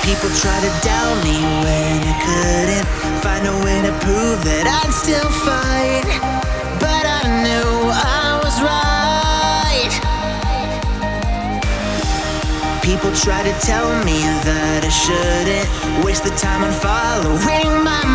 People try to doubt me when I couldn't find a way to prove that I'd still fight. But I knew I was right. People try to tell me that I shouldn't waste the time on following my